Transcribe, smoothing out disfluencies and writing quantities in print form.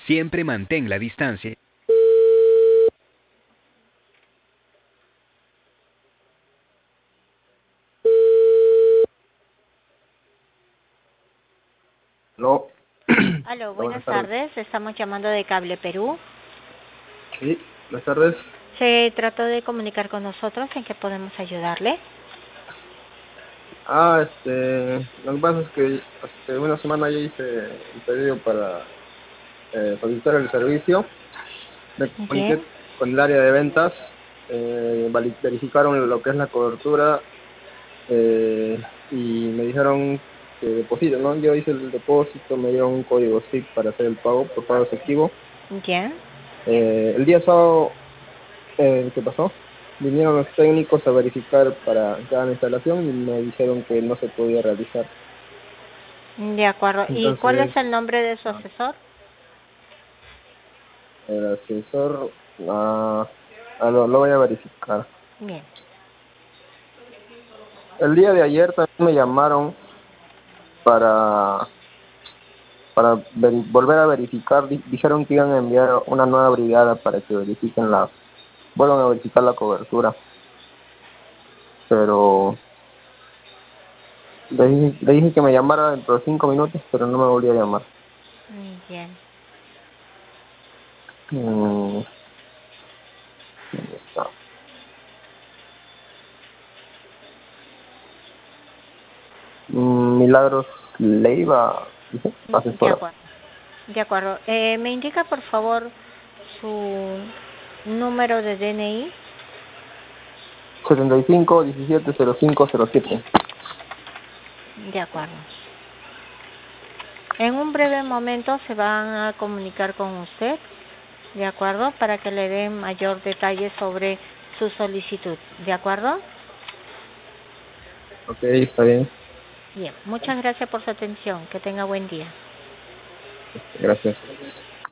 Siempre mantén la distancia. No. Aló, Buenas buenas tardes. tardes. Estamos llamando de Cable Perú. Sí, buenas tardes. Se trató de comunicar con nosotros. ¿En qué podemos ayudarle? Lo que pasa es que hace una semana yo hice un pedido para solicitar el servicio. Me Bien. comuniqué con el área de ventas, verificaron lo que es la cobertura y me dijeron que deposito, ¿no? Yo hice el depósito, me dieron un código SIC para hacer el pago por pago efectivo. Bien. El día sábado, ¿qué pasó? Vinieron los técnicos a verificar para cada instalación y me dijeron que no se podía realizar. De acuerdo. ¿Y cuál Entonces, es el nombre de su asesor? el asesor, lo voy a verificar. Bien. El día de ayer también me llamaron para, volver a verificar. Dijeron que iban a enviar una nueva brigada para que vuelvan a verificar la cobertura. Pero le dije que me llamara dentro de 5 minutos, pero no me volvió a llamar. Bien. Mm, ¿Dónde está? Milagros Leiva, dice, De asesora. acuerdo. De acuerdo. ¿Me indica, por favor, su número de DNI? 75 17 05 07. De acuerdo. En un breve momento se van a comunicar con usted, ¿de acuerdo? Para que le den mayor detalle sobre su solicitud, ¿de acuerdo? Ok, está bien. Bien, muchas gracias por su atención. Que tenga buen día. Gracias.